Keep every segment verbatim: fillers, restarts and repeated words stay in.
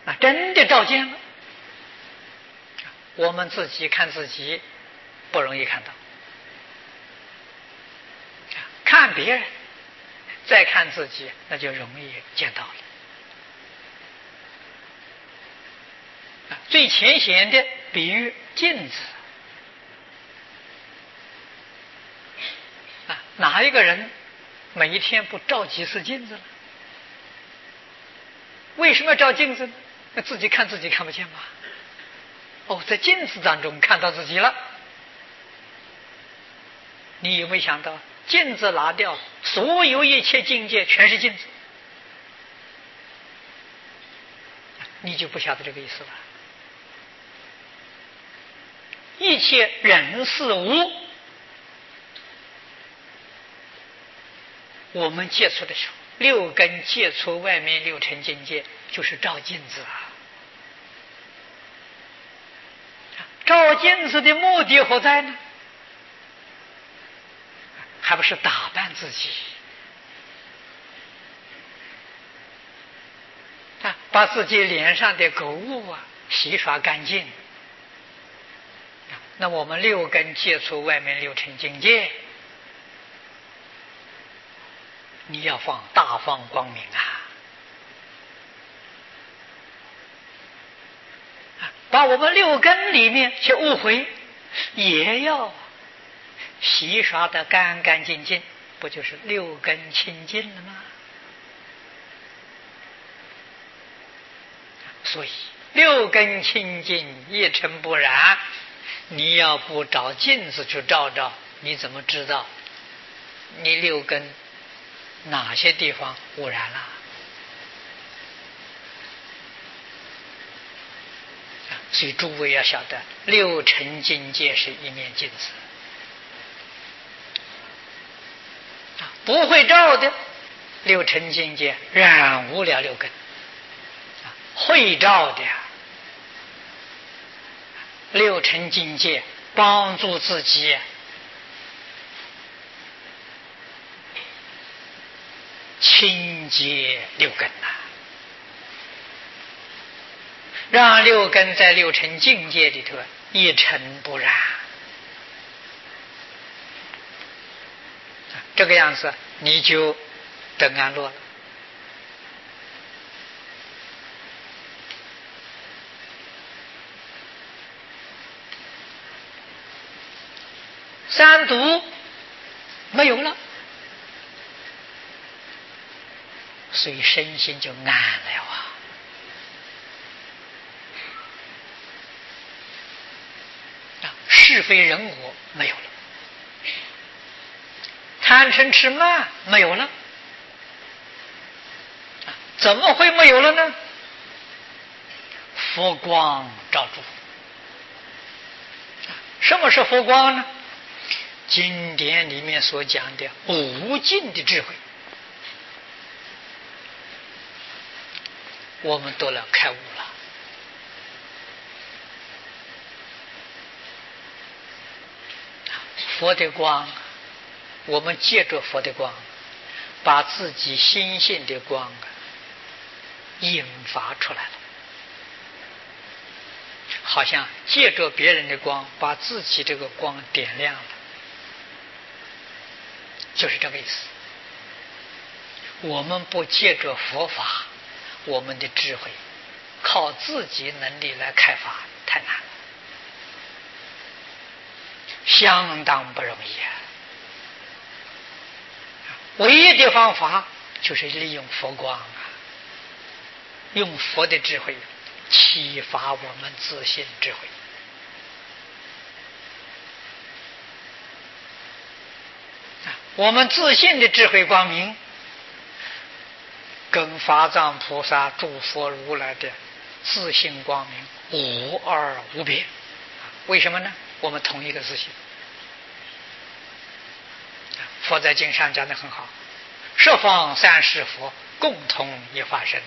啊，真的照见了。我们自己看自己不容易看到，看别人再看自己，那就容易见到了。最浅显的比喻镜子啊，哪一个人每一天不照几次镜子呢？为什么要照镜子呢？那自己看自己看不见吗？哦，在镜子当中看到自己了。你有没有想到，镜子拿掉，所有一切境界全是镜子，你就不晓得这个意思了。一切人事物，我们接触的时候，六根接触外面六尘境界，就是照镜子啊。照镜子的目的何在呢？还不是打扮自己啊，把自己脸上的垢物啊洗刷干净。那我们六根接触外面六尘境界，你要放大放光明啊！把我们六根里面去误会，也要洗刷得干干净净，不就是六根清净了吗？所以六根清净，一尘不染。你要不找镜子去照照，你怎么知道你六根哪些地方污染了？所以诸位要晓得，六尘境界是一面镜子，不会照的六尘境界染污了六根，会照的六尘境界帮助自己清洁六根呐、啊，让六根在六尘境界里头一尘不染。这个样子你就得安乐了。三毒没有了，所以身心就安了啊！啊，是非人我没有了，贪嗔痴慢没有了，啊，怎么会没有了呢？佛光照住。什么是佛光呢？经典里面所讲的无尽的智慧，我们都了开悟了。佛的光，我们借着佛的光，把自己心性的光引发出来了，好像借着别人的光，把自己这个光点亮了。就是这个意思。我们不借着佛法，我们的智慧靠自己能力来开发太难了，相当不容易啊！唯一的方法就是利用佛光啊，用佛的智慧启发我们自信智慧。我们自信的智慧光明跟法藏菩萨诸佛如来的自信光明无二无别。为什么呢？我们同一个自信。佛在经上讲得很好，十方三世佛共同一法身，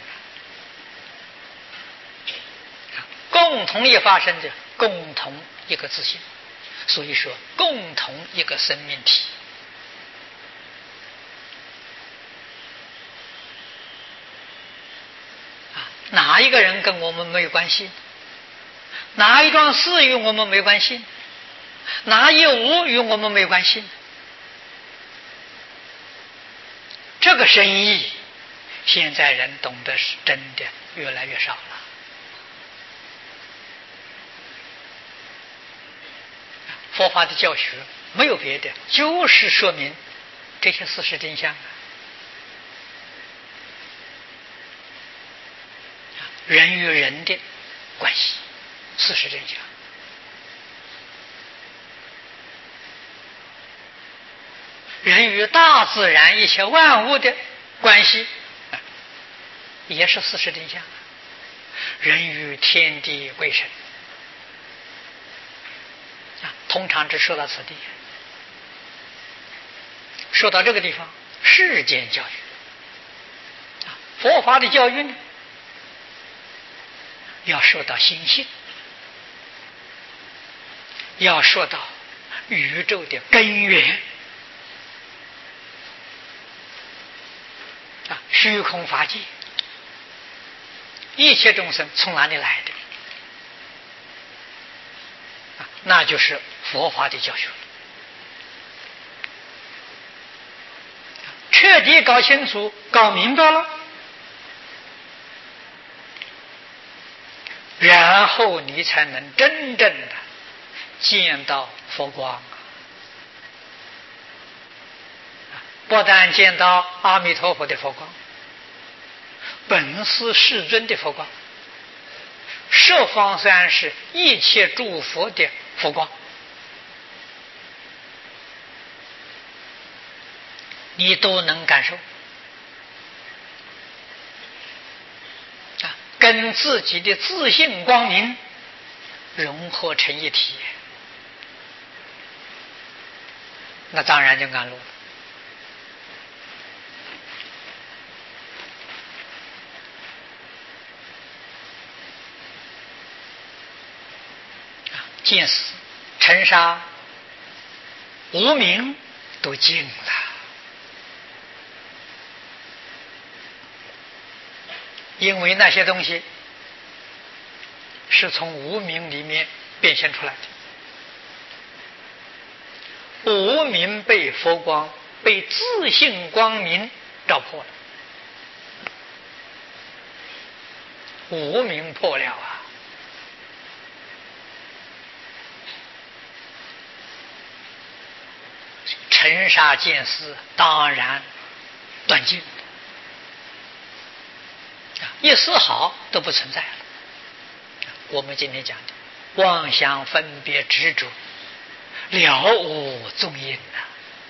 共同一法身的共同一个自信，所以说共同一个生命体。哪哪一个人跟我们没有关系？哪一桩事与我们没关系？哪一物与我们没关系？这个深意，现在人懂得是真的越来越少了。佛法的教学没有别的，就是说明这些事实真相。人与人的关系，事实真相。人与大自然一切万物的关系，也是事实真相。人与天地鬼神，啊，通常只说到此地。说到这个地方，世间教育，啊，佛法的教育呢，要说到心性，要说到宇宙的根源。虚空法界，一切众生从哪里来的？那就是佛法的教学。彻底搞清楚、搞明白了，然后你才能真正的见到佛光。不但见到阿弥陀佛的佛光，本师世尊的佛光，十方三世一切诸佛的佛光，你都能感受，啊，跟自己的自信光明融合成一体，那当然就安乐了。见死、尘沙、无明都尽了，因为那些东西是从无明里面变现出来的，无明被佛光、被自性光明照破了，无明破了啊！尘沙见思当然断尽，一丝毫都不存在了。我们今天讲的妄想分别执着了无踪影啊，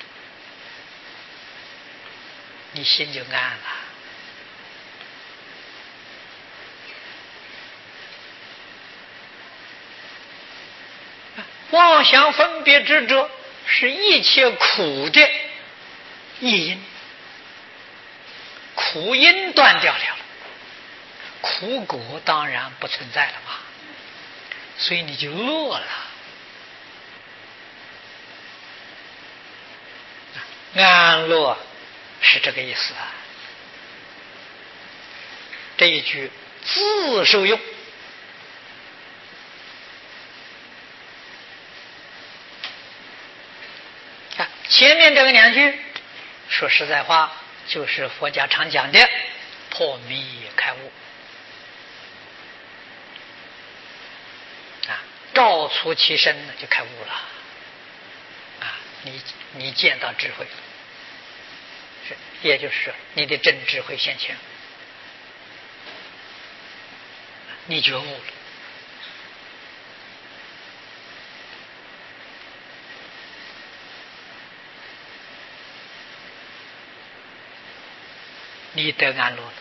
你心就安了。妄想分别执着是一切苦的一因，苦因断掉了，苦果当然不存在了嘛，所以你就乐了。安乐是这个意思啊。这一句自受用，前面这个两句说实在话，就是佛家常讲的破迷开悟啊，照出其身就开悟了啊，你你见到智慧，是也就是说你的真智慧现前，你觉悟了。你得安乐了，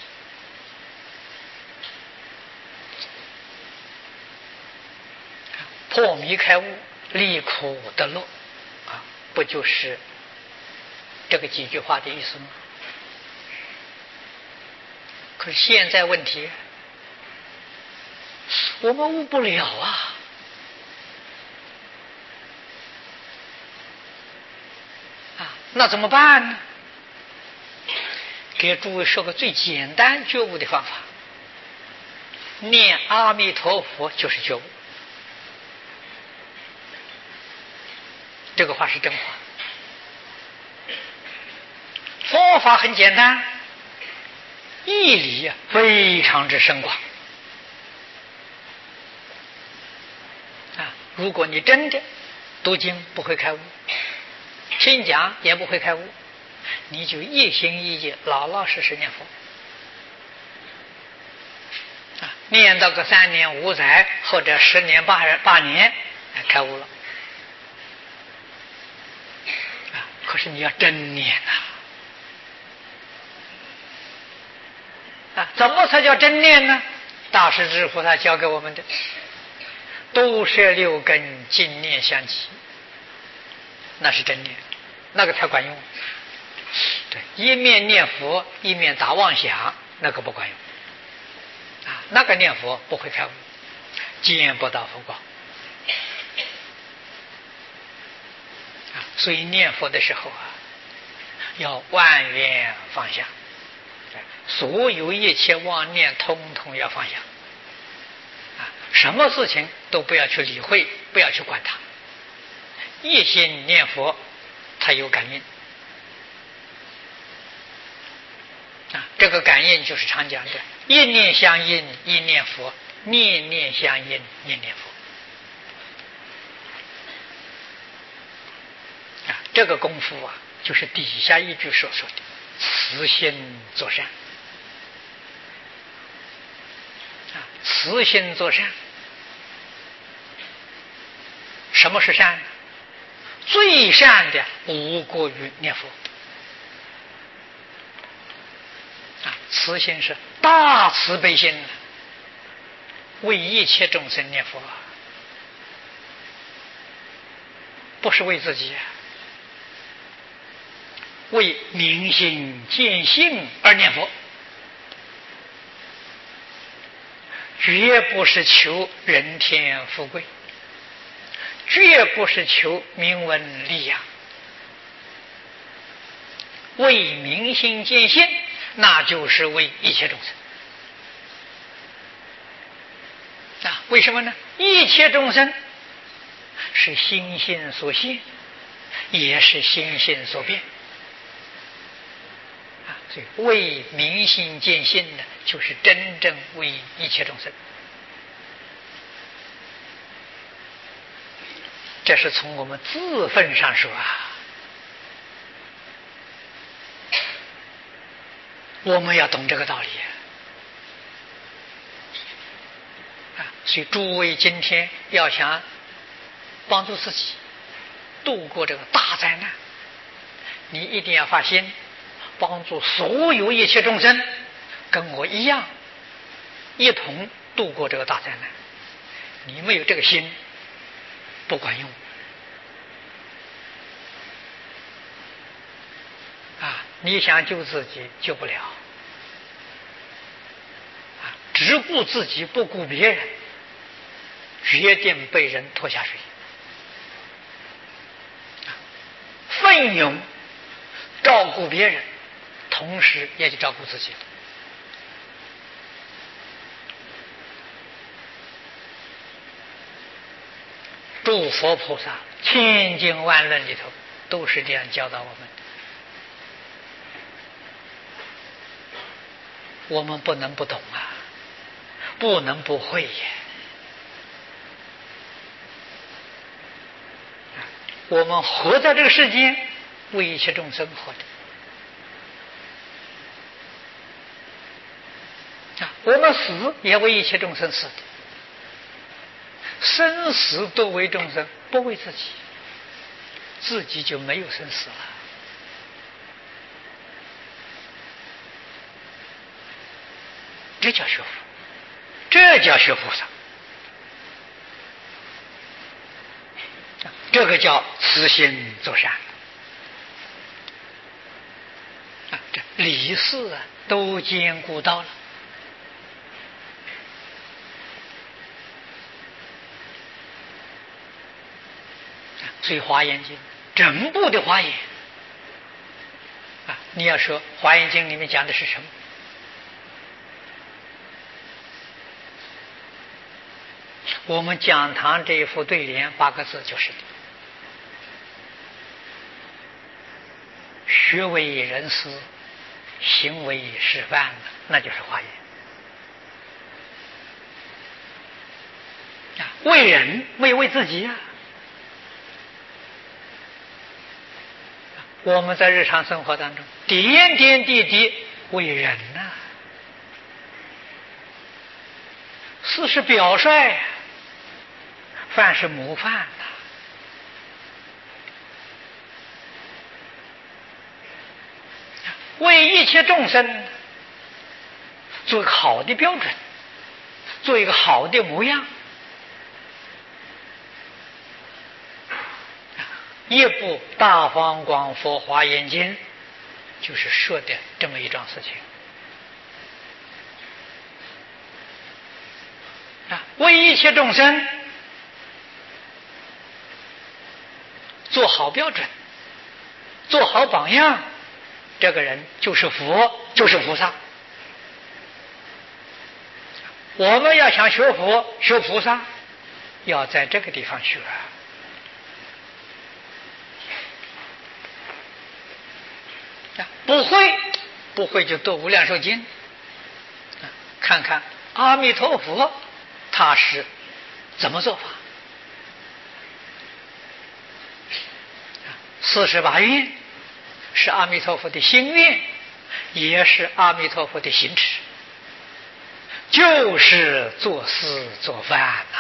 破迷开悟，离苦得乐啊，不就是这个几句话的意思吗？可是现在问题，我们悟不了啊！啊，那怎么办呢？给诸位说个最简单觉悟的方法， 念阿弥陀佛就是觉悟。这个话是真话。佛法很简单，义理啊非常之深广啊！如果你真的读经不会开悟，听讲也不会开悟，你就一心一意老老实实念佛啊，念到个三年五载或者十年八八年，开悟了啊！可是你要真念呐！啊，怎么才叫真念呢？大势至菩萨教给我们的，都摄六根，净念相继，那是真念，那个才管用。对，一面念佛，一面打妄想，那个不管用。啊，那个念佛不会开悟，见不到佛光。啊，所以念佛的时候啊，要万缘放下。所有一切妄念通通要放下啊！什么事情都不要去理会，不要去管它，一心念佛，它有感应啊！这个感应就是常讲的一念相应一念佛，念念相应念念佛啊！这个功夫啊，就是底下一句所说的慈心作善。慈心作善，什么是善呢？最善的无过于念佛啊！慈心是大慈悲心，为一切众生念佛，不是为自己，为明心见性而念佛。绝不是求人天富贵，绝不是求名闻利养，为明心见性，那就是为一切众生啊！为什么呢？一切众生是心性所现，也是心性所变啊！所以为明心见性呢，就是真正为一切众生。这是从我们自分上说啊，我们要懂这个道理啊！所以诸位今天要想帮助自己度过这个大灾难，你一定要发心帮助所有一切众生跟我一样一同度过这个大灾难。你没有这个心不管用啊！你想救自己救不了啊！只顾自己不顾别人，决定被人拖下水。奋勇照顾别人，同时也就照顾自己了。诸佛菩萨千经万论里头都是这样教导我们的，我们不能不懂啊，不能不会耶。我们活在这个世间，为一切众生活的啊，我们死也为一切众生死的。生死都为众生，不为自己，自己就没有生死了。这叫学佛，这叫学菩萨，这个叫慈心作善啊！这理事啊都兼顾到了。所以华严经整部的华严啊，你要说华严经里面讲的是什么？ 我们讲堂这一副对联八个字就是的：学为人师，行为示范，那就是华严。为人没有为自己啊！我们在日常生活当中点点滴滴为人呐、啊，事是表率，饭是模范呐、啊。为一切众生做一个好的标准，做一个好的模样。一部《大方广佛华严经》就是说的这么一桩事情啊，为一切众生做好标准，做好榜样，这个人就是佛，就是菩萨。我们要想学佛学菩萨，要在这个地方学。不会不会就读无量寿经，看看阿弥陀佛他是怎么做法。四十八愿是阿弥陀佛的心愿，也是阿弥陀佛的行持，就是做事做饭呐、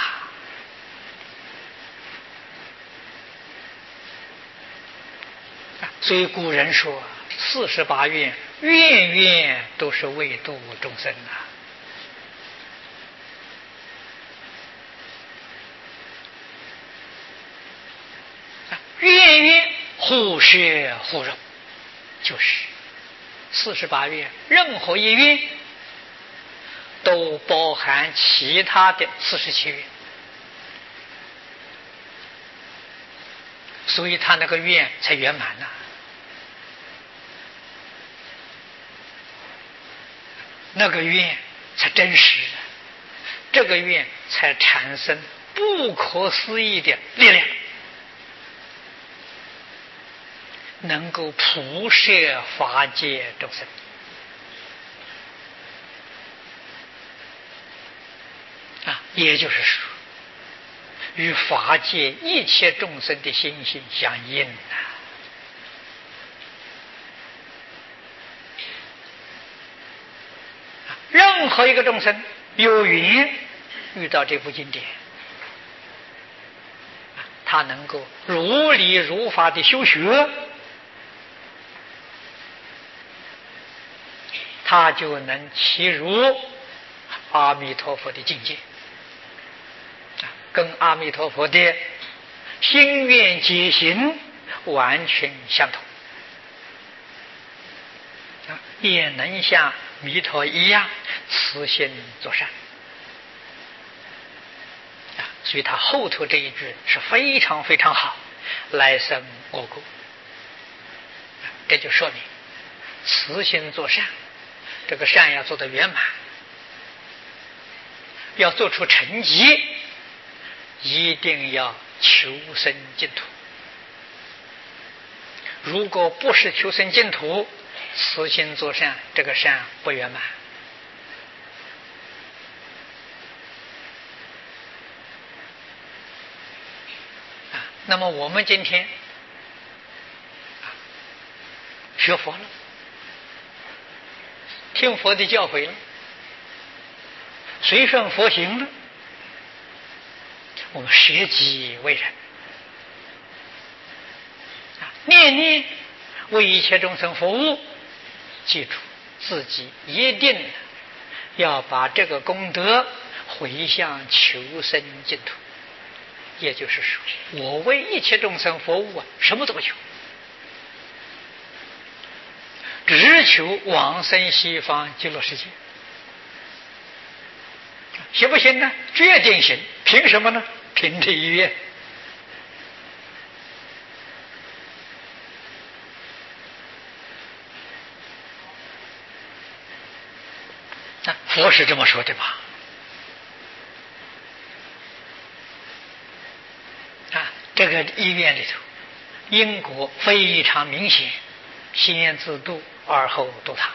啊。所以古人说四十八愿，愿愿都是为度众生呐、啊。愿愿互摄互融，就是四十八愿，任何一愿都包含其他的四十七愿，所以他那个愿才圆满呐、啊。那个愿才真实，这个愿才产生不可思议的力量，能够普摄法界众生啊，也就是说，与法界一切众生的心性相应啊。任何一个众生有缘遇到这部经典，他能够如理如法的修学，他就能契入阿弥陀佛的境界，跟阿弥陀佛的心愿解行完全相同，也能像弥陀一样慈心作善啊，所以他后头这一句是非常非常好，来生我故，这就说明慈心作善，这个善要做得圆满，要做出成绩，一定要求生净土。如果不是求生净土，慈心作善，这个善不圆满啊。那么我们今天学佛了，听佛的教诲了，随顺佛行了，我们舍己为人啊，念念为一切众生服务，记住自己一定要把这个功德回向求生净土。也就是说，我为一切众生服务啊，什么都不求，只求往生西方极乐世界。行不行呢？决定行。凭什么呢？凭这一愿。啊，佛是这么说的吧？ 这个医院里头因果非常明显，先自度而后度他。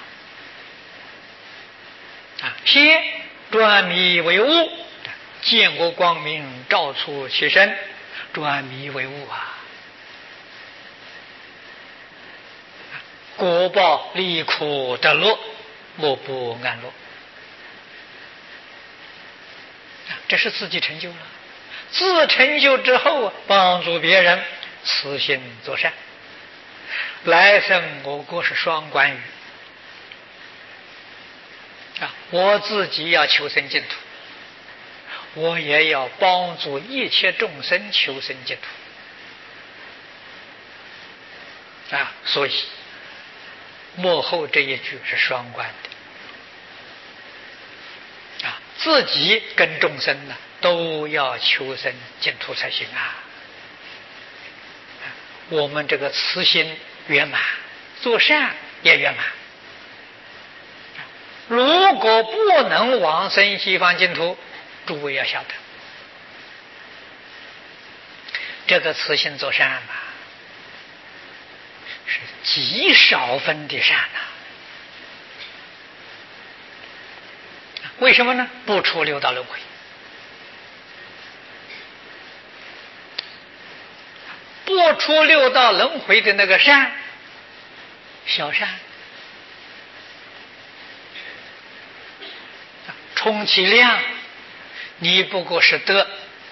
啊，先转迷为悟，见过光明，照出其身，转迷为悟啊。果报离苦得乐，莫不安乐。这是自己成就了，自成就之后帮助别人，慈心作善。来生我国是双关语啊，我自己要求生净土，我也要帮助一切众生求生净土啊，所以幕后这一句是双关的啊，自己跟众生呢都要求生净土才行啊。我们这个慈心圆满，做善也圆满。如果不能往生西方净土，诸位要晓得，这个慈心做善嘛，是极少分的善呐、啊。为什么呢？不出六道轮回。不出六道轮回的那个善，小善，充其量你不过是得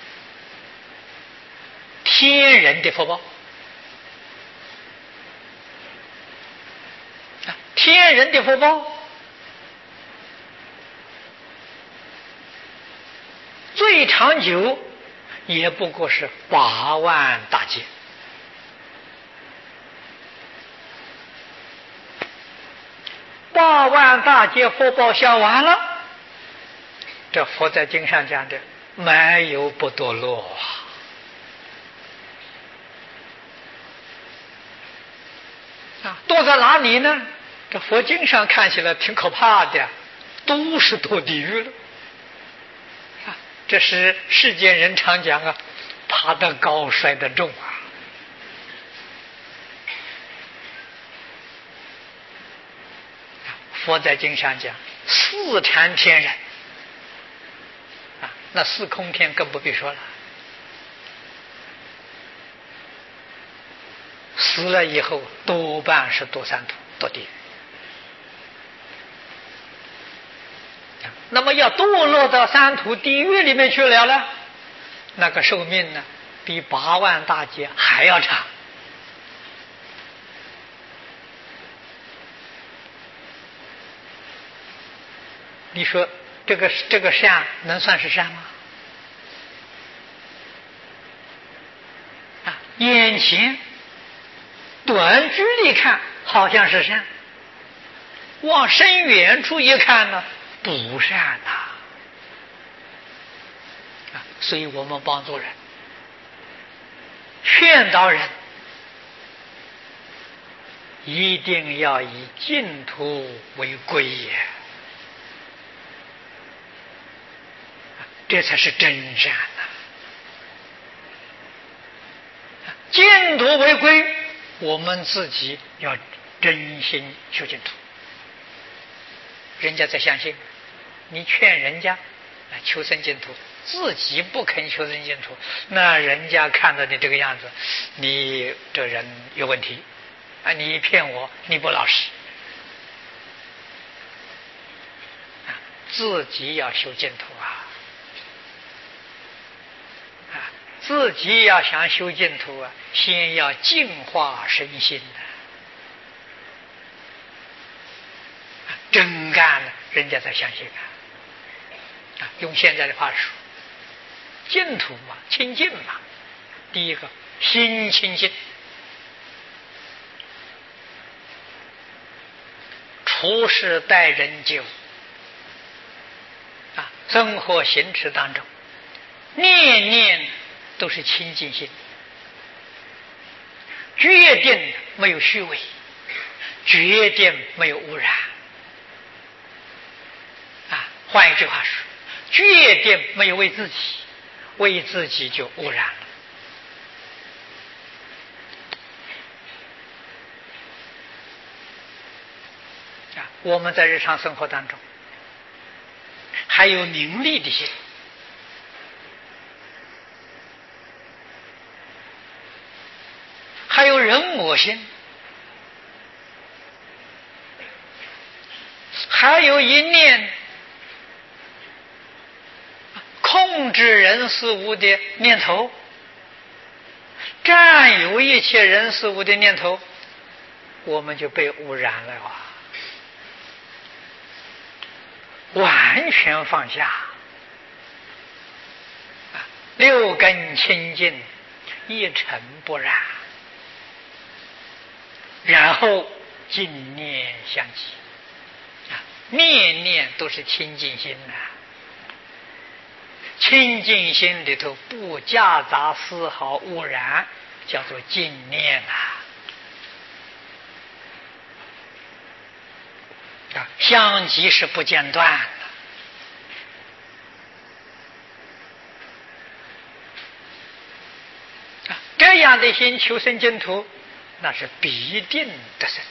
天人的福报。天人的福报最长久也不过是八万大劫。八万大劫福报享完了，这佛在经上讲的没有不堕落啊！堕在哪里呢？这佛经上看起来挺可怕的，都是堕地狱了啊！这是世间人常讲啊，爬得高摔得重啊。佛在经上讲四禅天人啊，那四空天更不必说了，死了以后多半是堕三途堕地狱。那么要堕落到三途地狱里面去了呢，那个寿命呢比八万大劫还要长。你说这个这个善能算是善吗？啊，眼前短距离看好像是善，往深远处一看呢，不善呐、啊！所以我们帮助人、劝导人，一定要以净土为归也。这才是真善呐、啊！净土为归，我们自己要真心修净土。人家才相信，你劝人家求生净土，自己不肯求生净土，那人家看到你这个样子，你这人有问题啊！你骗我，你不老实啊！自己要修净土啊！自己要想修净土啊，先要净化身心的，真干了，人家才相信啊！啊，用现在的话说，净土嘛，清净嘛。第一个，心清净，处事待人接物啊，生活行持当中，念念都是清净心，决定没有虚伪，决定没有污染啊。换一句话说，决定没有为自己，为自己就污染了我们在日常生活当中还有名利的心，还有人我心，还有一念控制人事物的念头，占有一切人事物的念头，我们就被污染了啊！完全放下，六根清净，一尘不染，然后净念相继，念念都是清净心呐、啊。清净心里头不夹杂丝毫污染，叫做净念啊！啊，相继是不间断的。啊，这样的心求生净土，那是必定得生。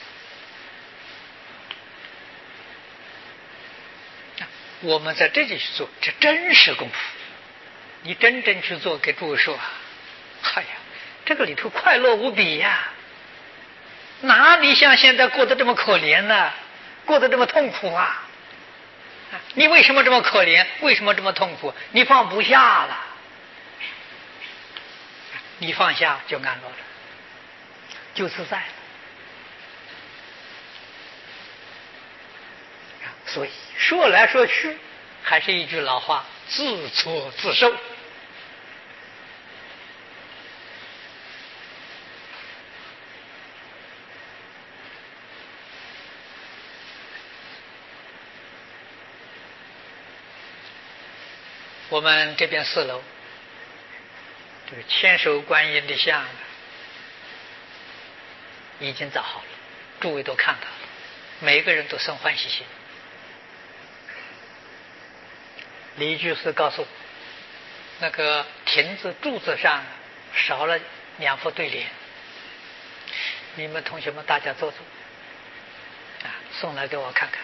啊，我们在这里去做，这真实功夫。你真正去做，给诸位说，哎呀，这个里头快乐无比呀！哪里像现在过得这么可怜呢？过得这么痛苦啊！你为什么这么可怜？为什么这么痛苦？你放不下了，你放下就安乐了，就自在了。所以说来说去，还是一句老话：自作自受。我们这边四楼这个千手观音的像已经造好了，诸位都看到了，每个人都生欢喜心。李居士告诉我，那个亭子柱子上少了两副对联，你们同学们大家做做啊，送来给我看看。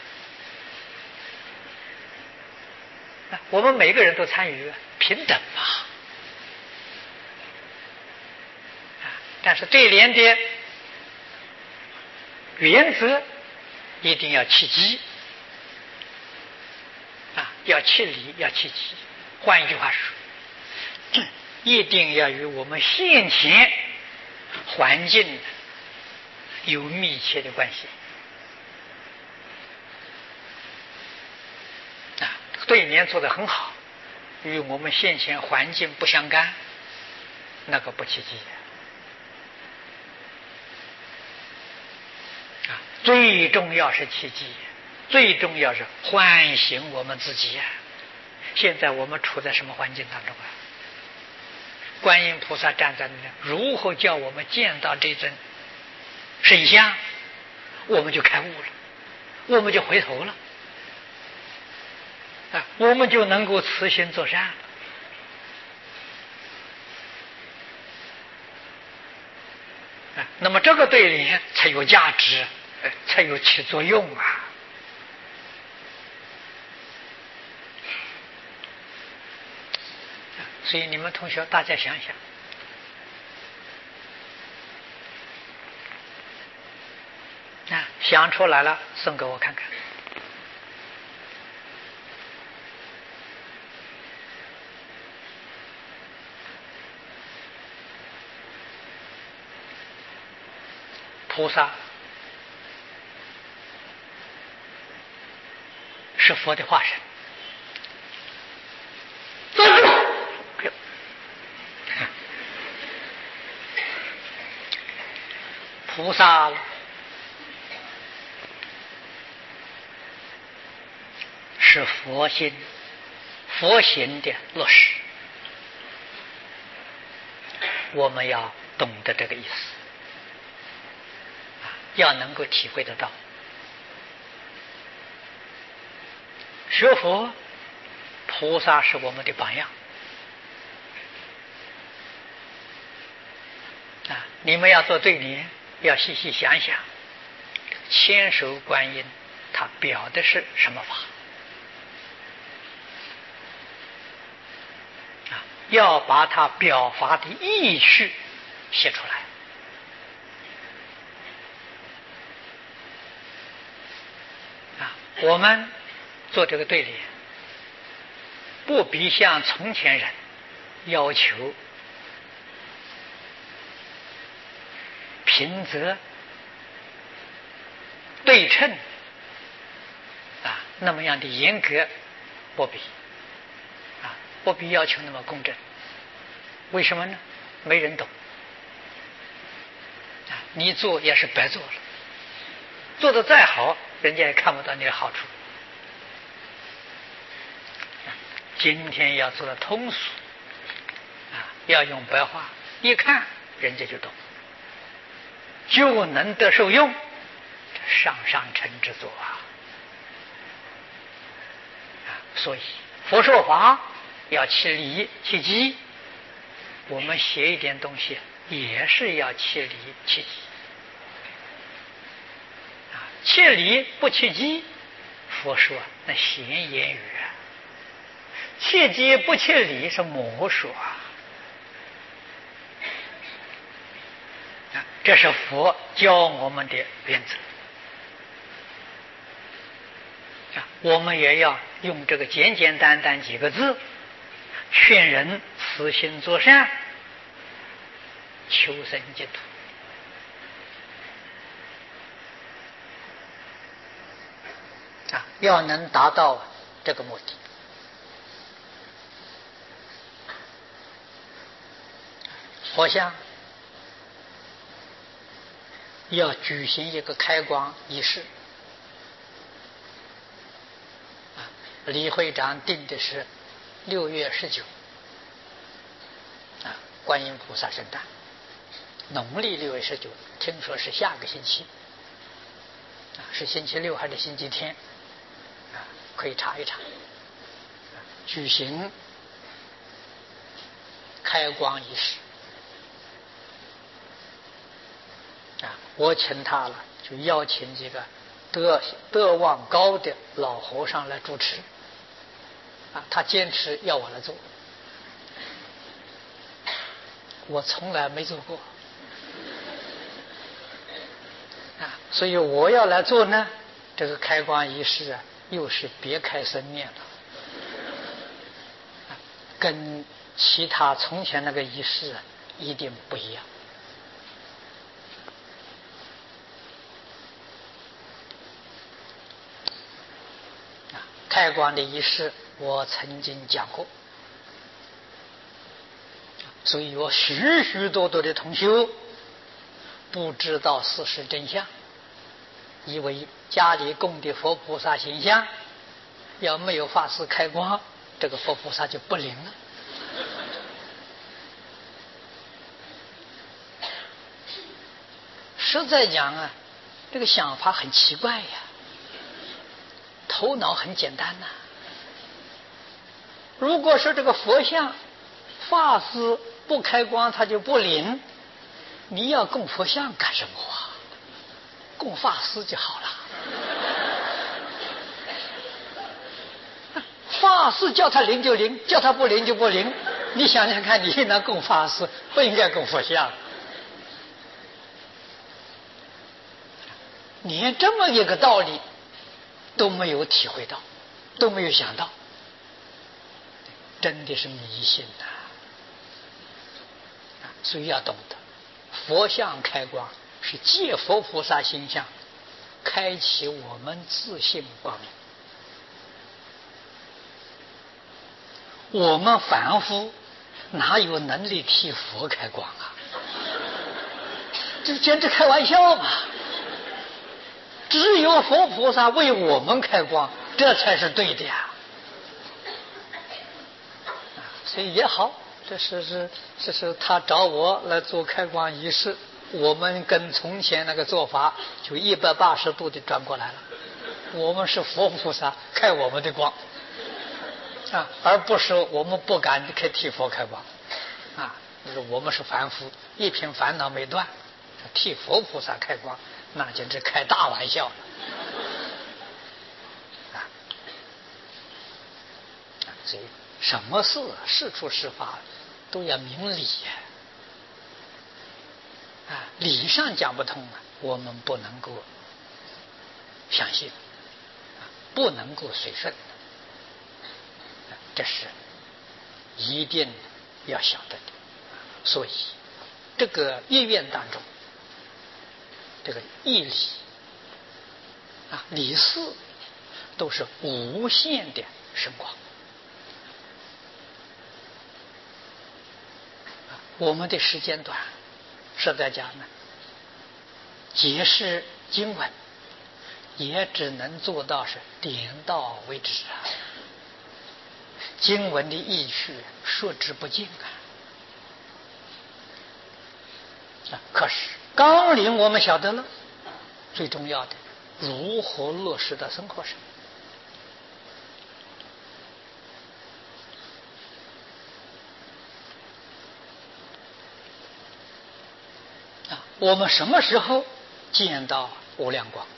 我们每个人都参与，平等嘛。但是对联的原则一定要契机啊，要契理，要契机。换一句话说，一定要与我们现前环境有密切的关系。对联做得很好，与我们现前环境不相干，那个不契机啊！最重要是契机，最重要是唤醒我们自己啊！现在我们处在什么环境当中啊？观音菩萨站在那里，如何叫我们见到这尊神像，我们就开悟了，我们就回头了。啊，我们就能够慈心作善了。啊，那么这个对联才有价值，才有起作用啊！所以你们同学大家想想，啊，想出来了送给我看看。菩萨是佛的化身，菩萨是佛心、佛行的落实，我们要懂得这个意思。要能够体会得到，学佛菩萨是我们的榜样啊！你们要做对联，要细细想想，千手观音它表的是什么法啊？要把它表法的意趣写出来啊！我们做这个对联，不必像从前人要求平仄对称啊，那么样的严格，不必啊，不必要求那么公正。为什么呢？没人懂啊，你做也是白做了，做得再好，人家也看不到你的好处。今天要做的通俗啊，要用白话，一看人家就懂，就能得受用，上上乘之作啊！啊，所以佛说法要其理其机，我们写一点东西也是要其理其机啊，其理不其机，佛说那闲言语啊。切机不切理是魔说啊！这是佛教我们的原则啊！我们也要用这个简简单单几个字，劝人慈心作善，求生净土啊！要能达到这个目的。佛像要举行一个开光仪式啊，李会长定的是六月十九啊，观音菩萨圣诞，农历六月十九，听说是下个星期啊，是星期六还是星期天啊？可以查一查。举行开光仪式。啊，我请他了，就邀请这个德德望高的老和尚来主持。啊，他坚持要我来做，我从来没做过。啊，所以我要来做呢，这个开光仪式啊，又是别开生面了，啊，跟其他从前那个仪式啊一定不一样。开光的仪式我曾经讲过，所以有许许多多的同修不知道事实真相，以为家里供的佛菩萨形象要没有法师开光，这个佛菩萨就不灵了。实在讲啊，这个想法很奇怪呀，头脑很简单呐、啊。如果说这个佛像法师不开光他就不灵，你要供佛像干什么啊？供法师就好了。法师叫他灵就灵，叫他不灵就不灵。你想想看，你应当供法师，不应该供佛像。连这么一个道理都没有体会到，都没有想到，真的是迷信呐、啊！所以要懂得，佛像开光是借佛菩萨形象开启我们自信光明。我们凡夫哪有能力替佛开光啊？这简直开玩笑嘛！只有佛菩萨为我们开光，这才是对的呀。所以也好，这是是这是他找我来做开光仪式，我们跟从前那个做法就一百八十度的转过来了。我们是佛菩萨开我们的光啊，而不是我们不敢开替佛开光啊。我们是凡夫，一品烦恼没断，替佛菩萨开光，那简直开大玩笑了所以什么事事出事发都要明理呀！啊，理上讲不通啊，我们不能够相信，啊，不能够随顺，啊，这是一定要晓得的。所以这个意愿当中，这个义理啊、理事都是无限的深广。我们的时间短，实在讲呢，解释经文也只能做到是点到为止啊。经文的意趣说之不尽啊。啊，可是纲领我们晓得了，最重要的如何落实到生活上。啊，我们什么时候见到无量光？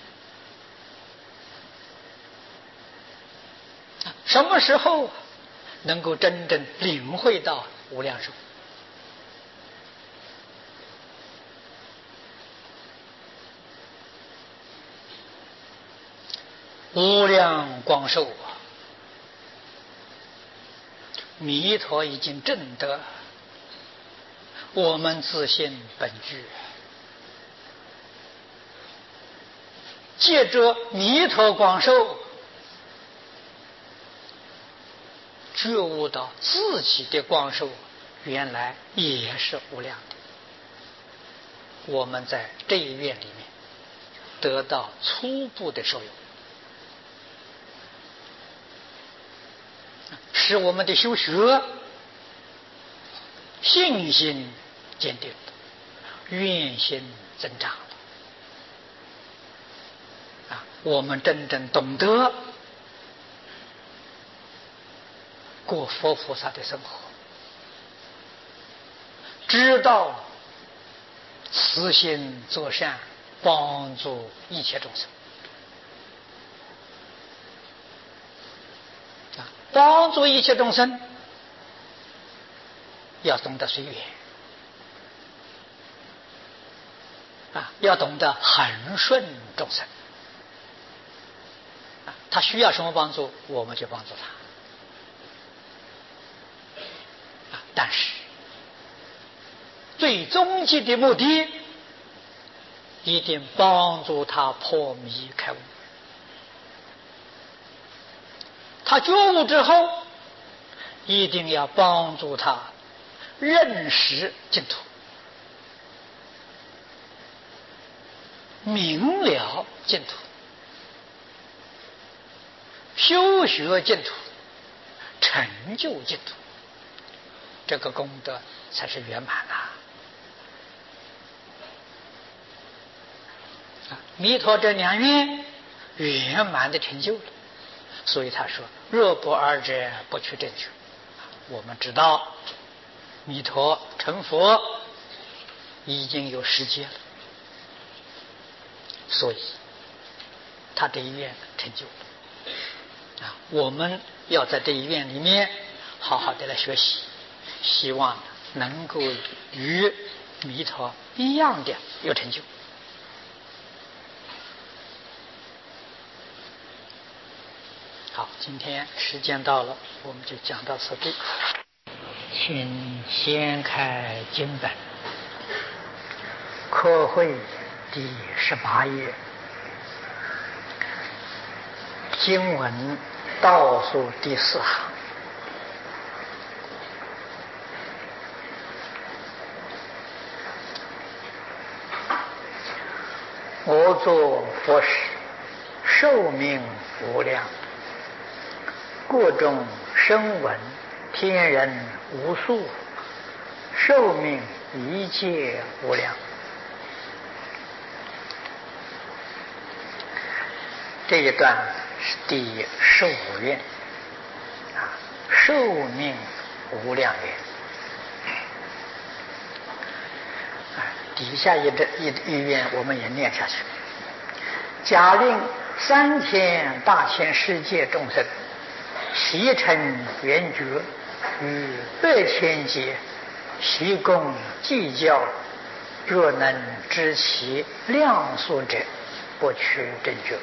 啊，什么时候能够真正领会到无量寿？无量光寿啊，弥陀已经证得，我们自信本具，借着弥陀光寿，觉悟到自己的光寿原来也是无量的。我们在这一愿里面得到初步的受用，使我们的修学信心坚定，愿心增长啊！我们真正懂得过佛菩萨的生活，知道慈心作善，帮助一切众生啊！帮助一切众生，要懂得随缘啊，要懂得恒顺众生啊，他需要什么帮助，我们就帮助他啊。但是最终极的目的，一定帮助他破迷开悟。他觉悟之后，一定要帮助他认识净土，明了净土，修学净土，成就净土，这个功德才是圆满啊！弥陀这两愿圆满的成就了，所以他说：“若不二者，不取正觉。”我们知道，弥陀成佛已经有时间了，所以他这一愿成就了啊！我们要在这一愿里面好好的来学习，希望能够与弥陀一样的有成就。好，今天时间到了，我们就讲到此地。请先开经本，科会第十八页，经文倒数第四行。我作佛时，寿命无量，各种声闻天人无数，寿命一切无量。这一段是第十五愿啊，寿命无量愿。底下一这一一愿我们也念下去。假令三千大千世界众生习成圆觉，于百千劫，习共计较，若能知其量数者，不取正觉。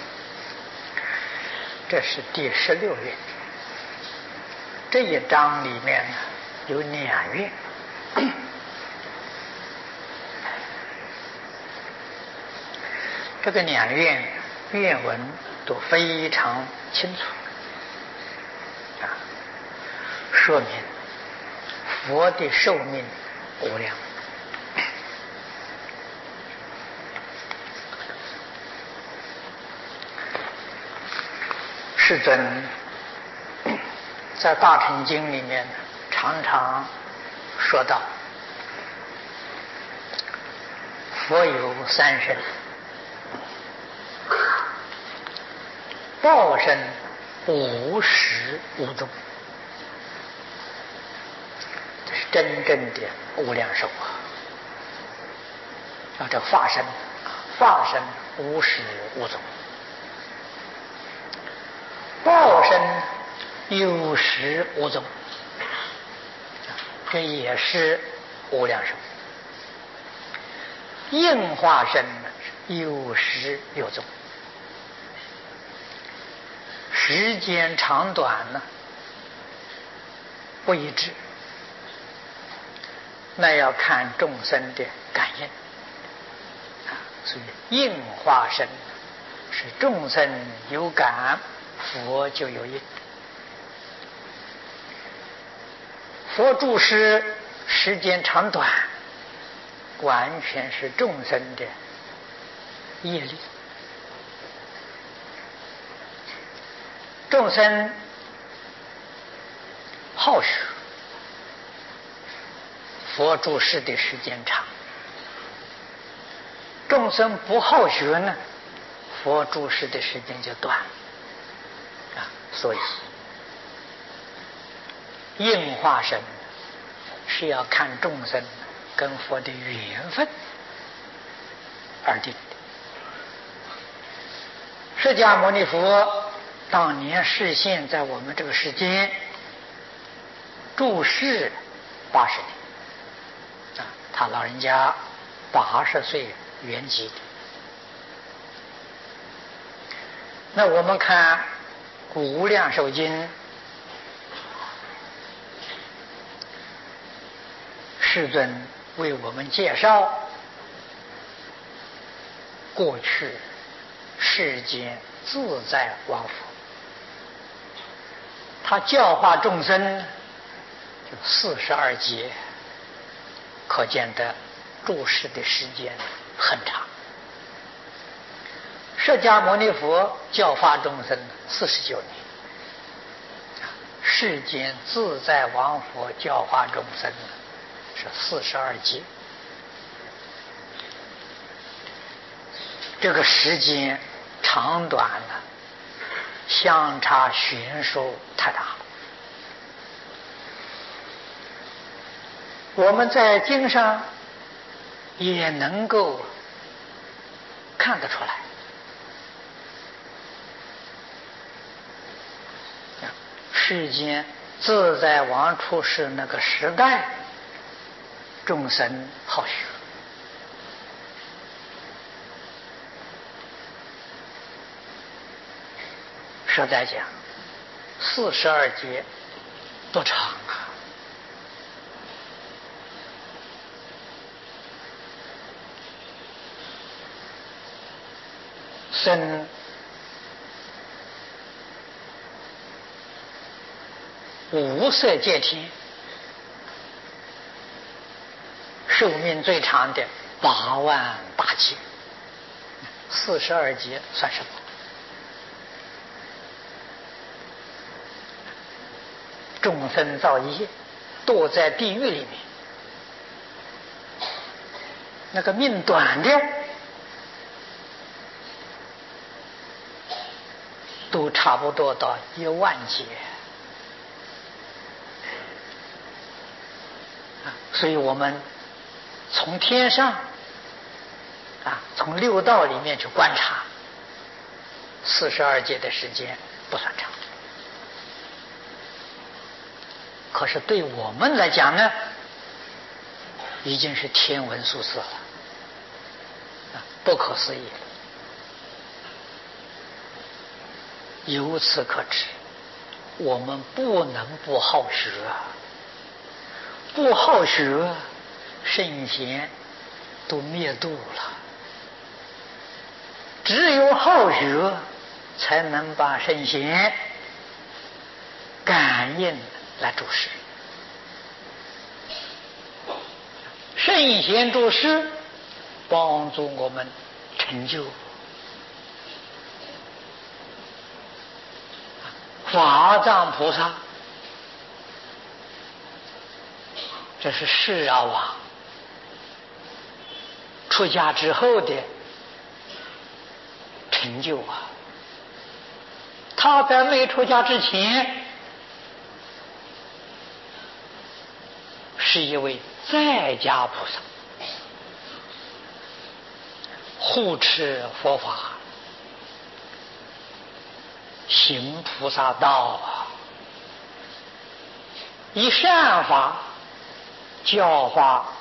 这是第十六愿。这一章里面呢有两愿，这个两愿愿文都非常清楚啊，说明佛的寿命无量。世尊在《大乘经》里面常常说到，佛有三身：报身无始无终，这是真正的无量寿啊！啊，这法身，法身无始无终。报身有始无终，这也是无量寿。应化身有始有终，时间长短呢不一致，那要看众生的感应啊。所以应化身是众生有感，佛就有应。佛住世时间长短，完全是众生的业力。众生好学，佛住世的时间长；众生不好学呢，佛住世的时间就短。啊，所以应化身是要看众生跟佛的缘分而定的。释迦牟尼佛当年示现在我们这个世间，住世八十年啊，他老人家八十岁圆寂的。那我们看《无量寿经》，世尊为我们介绍过去世间自在王佛，他教化众生就四十二劫，可见得住世的时间很长。释迦牟尼佛教化众生四十九年，世间自在王佛教化众生是四十二劫，这个时间长短呢，相差悬殊太大。我们在经上也能够看得出来。世间自在王出世那个时代，众生好学，实在讲，四十二劫多长啊！生无色界天，寿命最长的八万大劫，四十二劫算什么？众生造业，堕在地狱里面，那个命短的都差不多到一万劫。所以我们从天上啊，从六道里面去观察，四十二劫的时间不算长。 可是对我们来讲呢，已经是天文数字了，不可思议了。由此可知，我们不能不好学啊！不好学，圣贤都灭度了。只有好学，才能把圣贤感应来注释。圣贤注释帮助我们成就。法藏菩萨，这是释啊王出家之后的成就啊！他在没出家之前，是一位在家菩萨，护持佛法，行菩萨道啊，以善法教化